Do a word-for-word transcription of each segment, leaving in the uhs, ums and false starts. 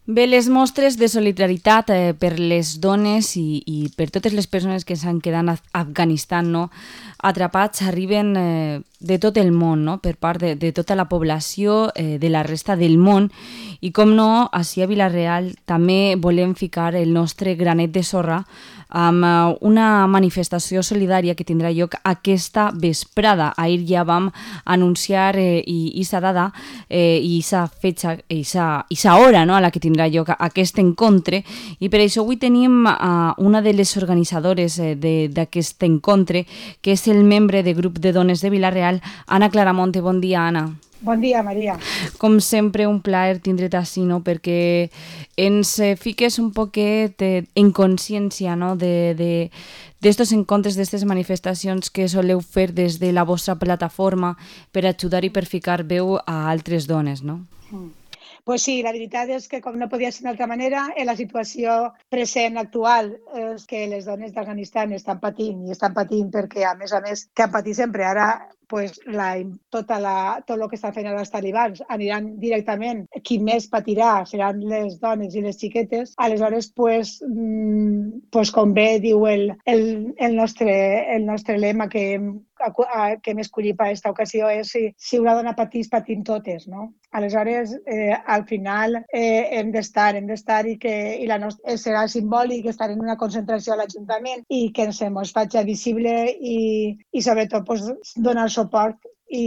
Bé, les mostres de solidaritat eh, per les dones i, i per totes les persones que s'han quedat a Afganistan, no, atrapats arriben eh, de tot el món, no, per part de, de tota la població eh, de la resta del món. I com no, ací a Vila-real també volem ficar el nostre granet de sorra amb eh, una manifestació solidària que tindrà lloc aquesta vesprada. Ahir ja vam anunciar eh, i, i s'ha dada eh, i s'ha fetxa i s'ha hora, no, a la que tindrà lloc aquest encontre, i per això avui tenim uh, una de les organitzadores eh, d'aquest encontre, que és el membre de grup de dones de Vila-real, Anna Claramonte. Bon dia, Anna. Bon dia, Maria. Com sempre, un plaer tindre't així, no? Perquè ens fiques un poquet en consciència, no? de, de, d'estos encontres, d'aquestes manifestacions que soleu fer des de la vostra plataforma per ajudar i per ficar veu a altres dones, no? Mm. Pues sí, la veritat és que, com no podia ser d'altra manera, en la situació present actual és que les dones d'Afganistan estan patint i estan patint perquè, a més a més, que han patit sempre. Ara, pues, la, tota la, tot el que estan fent els talibans aniran directament. Qui més patirà seran les dones i les xiquetes. Aleshores, pues, mm, pues com bé diu el, el, el, nostre, el nostre lema que hem, que hem escollit per aquesta ocasió és si, si una dona patís, patim totes, no? Aleshores, eh, al final eh, hem d'estar, hem d'estar i que i la nostra, serà simbòlic estar en una concentració a l'Ajuntament i que ens faci visible i, i sobretot pues, donar suport.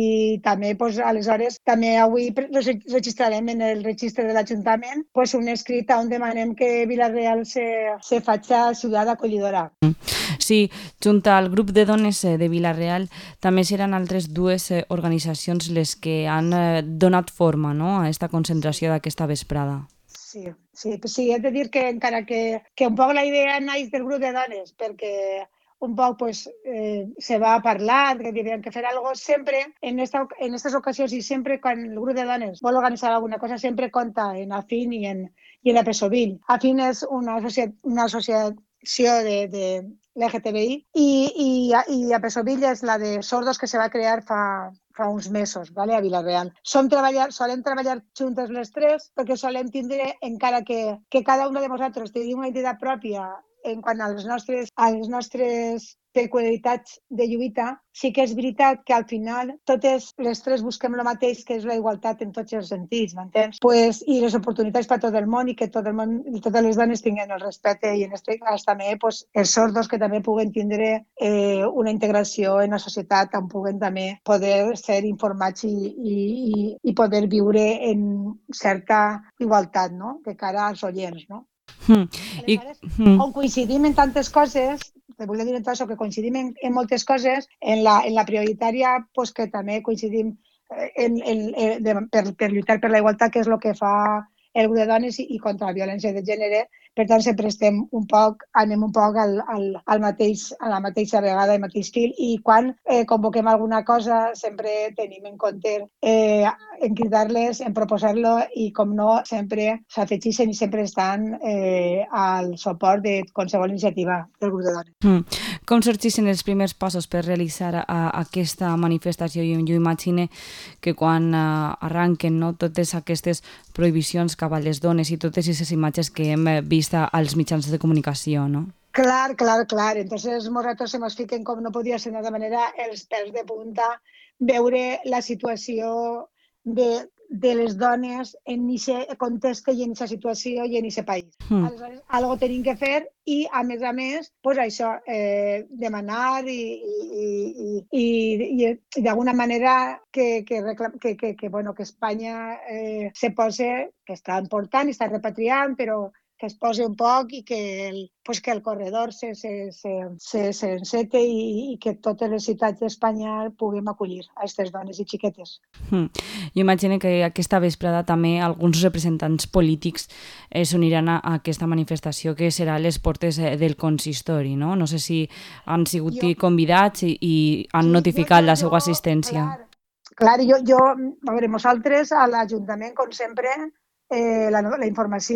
I també, pues, aleshores, també avui registrarem en el registre de l'Ajuntament pues, un escrit on demanem que Vila-real se, se faci ciutat acollidora. Sí, junt al grup de dones de Vila-real també seran altres dues organitzacions les que han donat forma, no?, a aquesta concentració d'aquesta vesprada. Sí, sí, sí, he de dir que encara que, que un poc la idea naix del grup de dones, perquè un poc pues, eh, se va a parlar que tindrien que fer alguna cosa, sempre en esta, en estas ocasions i sempre quan el grup de dones vol organitzar alguna cosa sempre compta en AFIN i en, i en APESOVIL. AFIN és una, associa, una associació de, de l'L G T B I i, i, i APESOVIL és la de sordos que se va crear fa, fa uns mesos, ¿vale? A Vila-real. Som treballar, solem treballar juntes les tres perquè solem tindre, encara que, que cada una de nosaltres tingui una identitat pròpia en quant a les nostres, a les nostres peculiaritats de lluita, sí que és veritat que al final totes les tres busquem el mateix, que és la igualtat en tots els sentits, m'entens? Pues, i les oportunitats per a tot el món i que tot el món, i totes les dones tinguin el respecte i en este cas també pues, els sordos que també puguen tindre eh, una integració en la societat on puguen també poder ser informats i, i, i, i poder viure en certa igualtat, no?, de cara als oients, no? Mm. Aleshores, I... on coincidim en tantes coses, te volia dir en tot això, que coincidim en, en moltes coses, en la, en la prioritària, pues, que també coincidim en, en, en, de, per, per lluitar per la igualtat, que és el que fa el grup de dones i, i contra la violència de gènere. Per tant, sempre estem un poc, anem un poc al, al, al mateix, a la mateixa vegada, al mateix fil, i quan eh, convoquem alguna cosa sempre tenim en compte eh, en cridar-les, en proposar-lo i, com no, sempre s'afegeixen i sempre estan eh, al suport de qualsevol iniciativa del grup de dones. Mm. Com sorgissin els primers passos per realitzar a, a aquesta manifestació? Jo, jo imagine que quan uh, arranquen, no, totes aquestes prohibicions cap a les dones i totes aquestes imatges que hem vist als mitjans de comunicació, no? Clar, clar, clar. Entonces, nosaltres se nos fiquen, com no podia ser d'altra manera, els pèls de punta, veure la situació de, de les dones en aquest context i en aquesta situació i en aquest país. Mm. Aleshores, algo tenim que fer i, a més a més, pues això, eh, demanar i, i, i, i, i d'alguna manera que, que, reclam, que, que, que, bueno, que Espanya eh, se pose, que està important i està repatriant, però que es posi un poc i que el, pues que el corredor se, se, se, se, se encete i, i que totes les ciutats d'Espanya puguem acollir a aquestes dones i xiquetes. Mm. Jo imagino que aquesta vesprada també alguns representants polítics eh, s'uniran a, a aquesta manifestació que serà a les portes eh, del consistori, no? No sé si han sigut jo... convidats i, i han sí, notificat jo, jo, la seva assistència. Clar, clar jo, jo, a veure, nosaltres a l'Ajuntament, com sempre, eh, la, la informació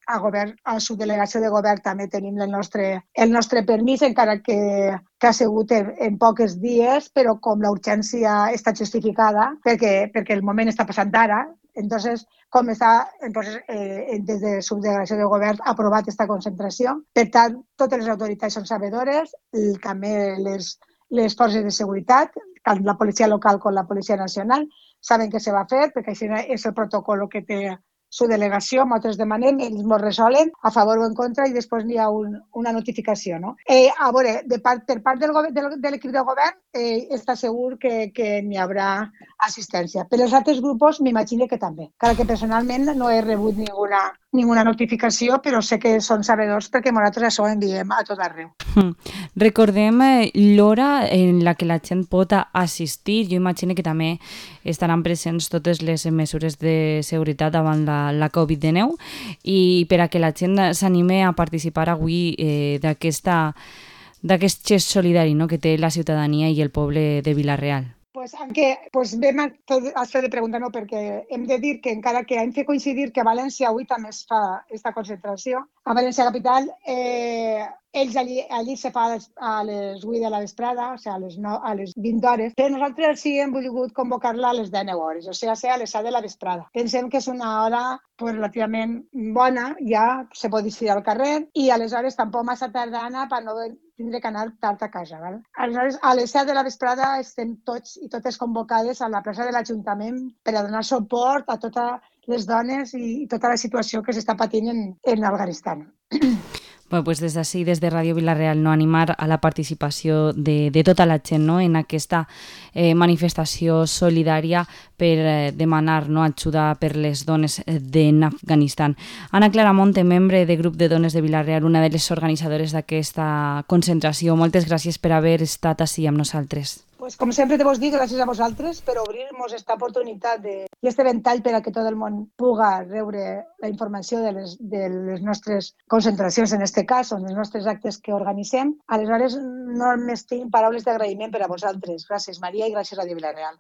a, govern, a subdelegació de govern també tenim el nostre, el nostre permís, encara que, que ha sigut en, en pocs dies, però com la urgència està justificada, perquè, perquè el moment està passant ara, entonces, com està entonces, eh, des de subdelegació de govern ha aprovat aquesta concentració. Per tant, totes les autoritats són sabedores, també les, les forces de seguretat, tant la policia local com la policia nacional, saben què se va fer, perquè això és el protocol que té su delegació, nosaltres demanem, ells ens resolen a favor o en contra i després n'hi ha un, una notificació. No? Eh, a veure, de part, per part del, del, de l'equip de govern eh, està segur que, que n'hi haurà assistència. Per als altres grups m'imagino que també. Encara que personalment no he rebut ninguna, ninguna notificació, però sé que són sabedors perquè nosaltres això ho enviem a tot arreu. Mm. Recordem eh, l'hora en la que la gent pot assistir. Jo imagino que també estaran presents totes les mesures de seguretat davant la la covid dinou i per a que la gent s'anime a participar avui eh, d'aquesta d'aquest gest solidari, no?, que té la ciutadania i el poble de Vila-real. Pues, aunque, pues vam a fer de preguntar, no, perquè hem de dir que encara que hem fet coincidir que a València avui també es fa aquesta concentració, a València capital, eh, ells allí, allí se fa a les vuit de la vesprada, o sigui, a les, nou, a les vint hores, però nosaltres sí hem volgut convocar-la a les deu hores, o sigui, a les set de la vesprada. Pensem que és una hora pues, relativament bona, ja se pot decidir al carrer, i aleshores tampoc massa tardana per no tindre que anar tard a casa. Val? Aleshores, a les set de la vesprada estem tots i totes convocades a la plaça de l'Ajuntament per a donar suport a totes les dones i tota la situació que s'està patint en, en Afganistan. Bueno, pues des d'ací, des de Ràdio Vila-real, no, animar a la participació de, de tota la gent, no?, en aquesta eh, manifestació solidària per eh, demanar, no?, ajuda per les dones d'Afganistan. Anna Clara Monte, membre del grup de dones de Vila-real, una de les organitzadores d'aquesta concentració. Moltes gràcies per haver estat ací amb nosaltres. Pues, com sempre te vos dic, gràcies a vosaltres per obrir-nos aquesta oportunitat de, i este ventall per a que tot el món puga rebre la informació de les, de les nostres concentracions, en aquest cas, o dels nostres actes que organitzem. Aleshores, no només tinc paraules d'agraïment per a vosaltres. Gràcies, Maria, i gràcies a Ràdio Vila-real.